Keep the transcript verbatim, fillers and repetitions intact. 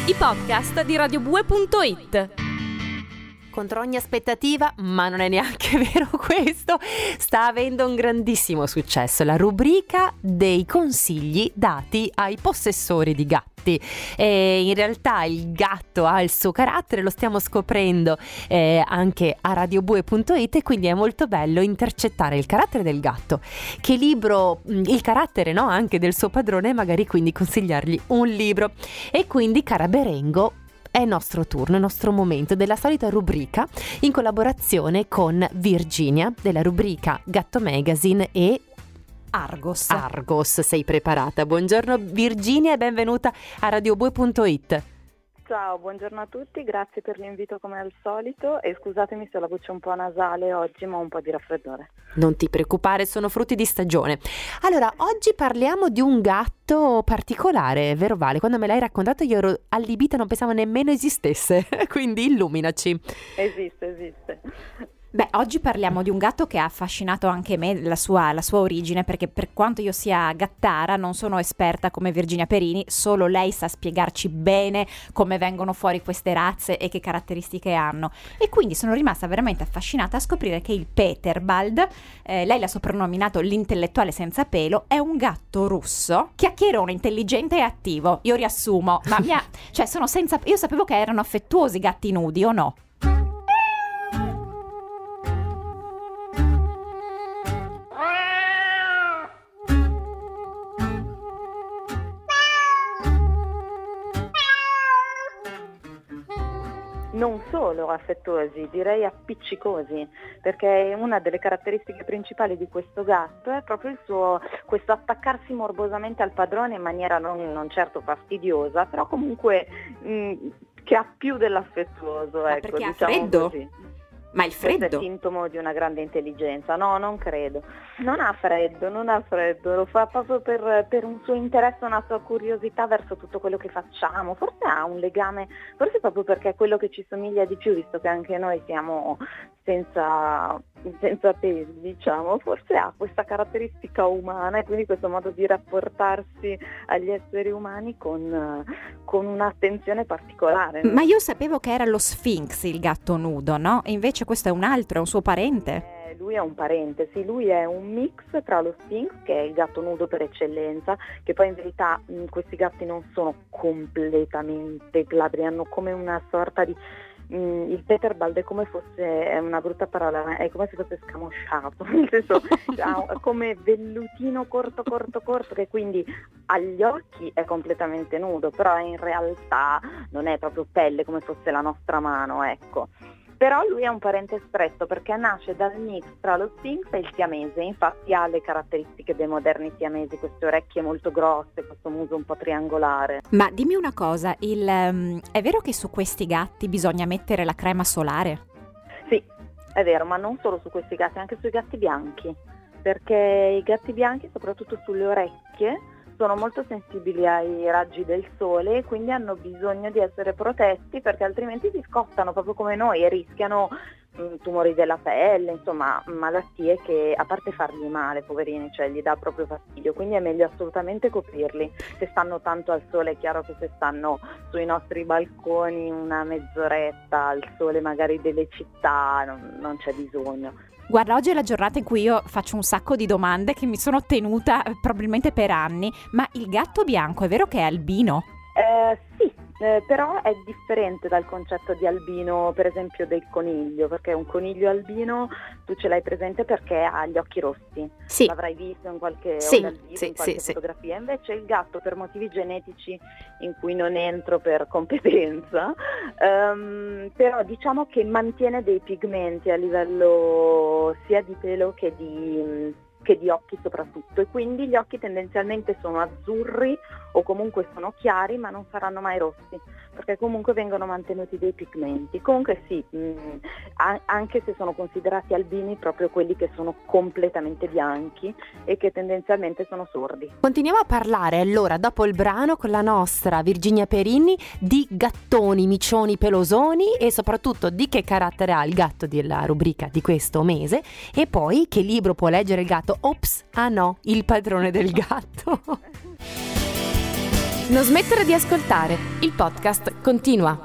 I podcast di radio bue punto it. Contro ogni aspettativa, ma non è neanche vero questo, sta avendo un grandissimo successo la rubrica dei consigli dati ai possessori di gatti. E in realtà il gatto ha il suo carattere, lo stiamo scoprendo eh, anche a radio bue punto it, e quindi è molto bello intercettare il carattere del gatto, che libro, il carattere no, anche del suo padrone, e magari quindi consigliargli un libro. E quindi, cara Berengo, è il nostro turno, il nostro momento della solita rubrica in collaborazione con Virginia della rubrica Gatto Magazine e Argos. Argos. Sei preparata? Buongiorno Virginia e benvenuta a radio bue punto it. Ciao, buongiorno a tutti, grazie per l'invito come al solito e scusatemi se ho la voce un po' nasale oggi, ma ho un po' di raffreddore. Non ti preoccupare, sono frutti di stagione. Allora, oggi parliamo di un gatto particolare, vero Vale? Quando me l'hai raccontato io ero allibita, non pensavo nemmeno esistesse, quindi illuminaci. Esiste, esiste. Beh, oggi parliamo di un gatto che ha affascinato anche me, la sua, la sua origine, perché per quanto io sia gattara non sono esperta come Virginia Perini, solo lei sa spiegarci bene come vengono fuori queste razze e che caratteristiche hanno. E quindi sono rimasta veramente affascinata a scoprire che il Peterbald, eh, lei l'ha soprannominato l'intellettuale senza pelo, è un gatto russo, chiacchierone, intelligente e attivo. Io riassumo, ma mia, cioè sono senza, io sapevo che erano affettuosi i gatti nudi, o no? Non solo affettuosi, direi appiccicosi, perché una delle caratteristiche principali di questo gatto è proprio il suo, questo attaccarsi morbosamente al padrone in maniera non, non certo fastidiosa, però comunque mh, che ha più dell'affettuoso, Ma ecco, perché diciamo ha freddo? così. Ma il Questo freddo? è sintomo di una grande intelligenza. No, non credo. Non ha freddo, non ha freddo, lo fa proprio per, per un suo interesse, una sua curiosità verso tutto quello che facciamo. Forse ha un legame, forse proprio perché è quello che ci somiglia di più, visto che anche noi siamo senza, senza pesi, diciamo. Forse ha questa caratteristica umana e quindi questo modo di rapportarsi agli esseri umani con, con un'attenzione particolare. Ma io sapevo che era lo Sphinx il gatto nudo, no? E invece questo è un altro, è un suo parente. Eh, lui è un parente, sì, lui è un mix tra lo Sphinx, che è il gatto nudo per eccellenza, che poi in verità mh, questi gatti non sono completamente glabri, hanno come una sorta di... Mm, il Peterbald è come fosse, è una brutta parola, è come se fosse scamosciato, nel senso ha come vellutino corto corto corto, che quindi agli occhi è completamente nudo, però in realtà non è proprio pelle come fosse la nostra mano, ecco. Però lui è un parente stretto perché nasce dal mix tra lo Sphinx e il siamese, infatti ha le caratteristiche dei moderni siamesi, queste orecchie molto grosse, questo muso un po' triangolare. Ma dimmi una cosa, il, um, è vero che su questi gatti bisogna mettere la crema solare? Sì, è vero, ma non solo su questi gatti, anche sui gatti bianchi, perché i gatti bianchi, soprattutto sulle orecchie, sono molto sensibili ai raggi del sole e quindi hanno bisogno di essere protetti, perché altrimenti si scottano proprio come noi e rischiano mh, tumori della pelle, insomma malattie che, a parte fargli male, poverini, cioè gli dà proprio fastidio, quindi è meglio assolutamente coprirli. Se stanno tanto al sole è chiaro che se stanno sui nostri balconi una mezz'oretta al sole magari delle città non, non c'è bisogno. Guarda, oggi è la giornata in cui io faccio un sacco di domande che mi sono tenuta eh, probabilmente per anni, ma il gatto bianco è vero che è albino? Eh, sì, eh, però è differente dal concetto di albino, per esempio, del coniglio, perché un coniglio albino tu ce l'hai presente perché ha gli occhi rossi, sì. L'avrai visto in qualche, Sì, o dal vivo, sì, in qualche sì, fotografia, invece il gatto, per motivi genetici in cui non entro per competenza, ehm, però diciamo che mantiene dei pigmenti a livello sia di pelo che di... che di occhi soprattutto, e quindi gli occhi tendenzialmente sono azzurri o comunque sono chiari, ma non saranno mai rossi, perché comunque vengono mantenuti dei pigmenti. Comunque sì, mh, a- anche se sono considerati albini proprio quelli che sono completamente bianchi e che tendenzialmente sono sordi. Continuiamo a parlare allora dopo il brano con la nostra Virginia Perini di gattoni, micioni, pelosoni e soprattutto di che carattere ha il gatto della rubrica di questo mese, e poi che libro può leggere il gatto. Ops, ah no, il padrone del gatto. Non smettere di ascoltare, il podcast continua.